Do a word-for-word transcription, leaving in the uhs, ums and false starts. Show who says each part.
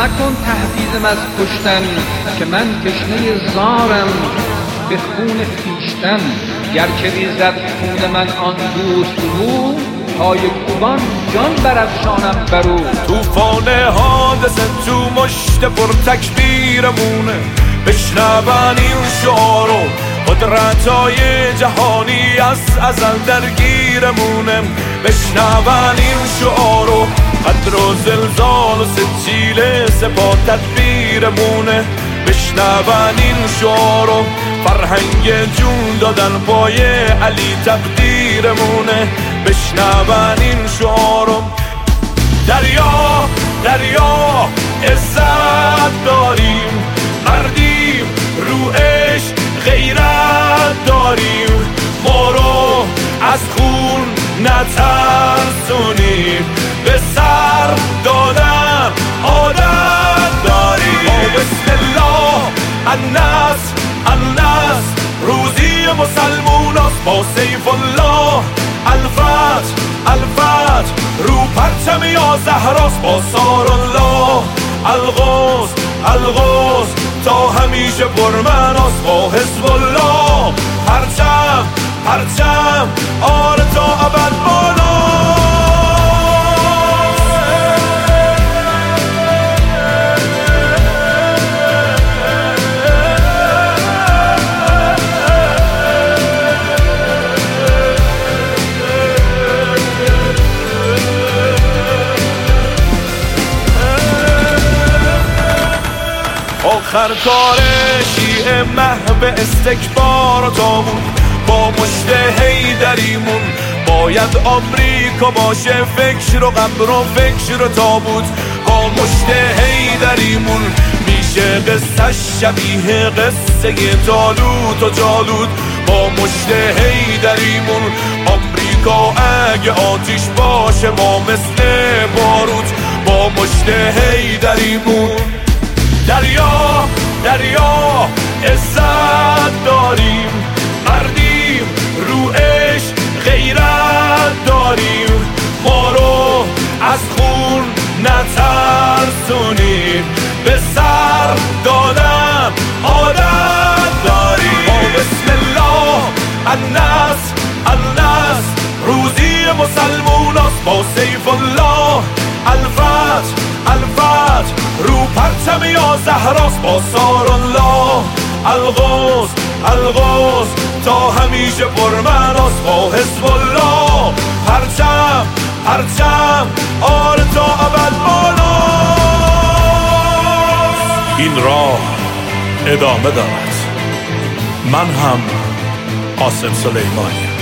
Speaker 1: مکن تهدیدم از کشتن که من تشنه زارم به خون خویشتن. گرچه ریزد خون من آن دوست رو، پای کوبان جان برافشانم برو.
Speaker 2: توفان حادثه تو مشت پر تکبیرمونه، بشنون این شعارو قدرتای جهانی از ازل درگیرمونه. بشنون این شعارو قدر و زلزال و سجیل سپاه تدبیرمونه. بشنون این شعارو فرهنگ جون دادن پای علی تقدیرمونه. بشنون این شعارو دریا دریا عزت داریم، مردیم رو عشق غیرت داریم. ما رو از خون نترسونیم، به سر دادن عادت داریم. با بسم الله النصر النصر روزی مسلموناست، با سیف الله الفتح الفتح رو پرچم یا زهراست. با سار الله الغوث الغوث تا همیشه پرمناست. با حزب الله پرچم پرچم آره تا ابد بالا. آخر کار شیعه محو استکبار و تابون، با مشت حیدریمون باید آمریکا باشه فکر و قبر و فکر و تابوت. با مشت حیدریمون میشه قصه شبیه قصه طالوت و جالوت. با مشت حیدریمون آمریکا اگه آتیش باشه ما مثل باروت. با مشت حیدریمون دریا دریا عزت داریم، مردیم رو عشق غیرت داریم. ما رو از خون نترسونیم، به سر دادن عادت داریم. با بسم الله النصر النصر روزی مسلموناست، با سیف الله الفتح الفتح رو پرچم یا زهراست. با سار الله الغوث الغوث تا همیشه پرمناست. با حزب الله پرچم پرچم آره تا ابد بالا. این راه ادامه دارد. من هم قاسم سلیمانی.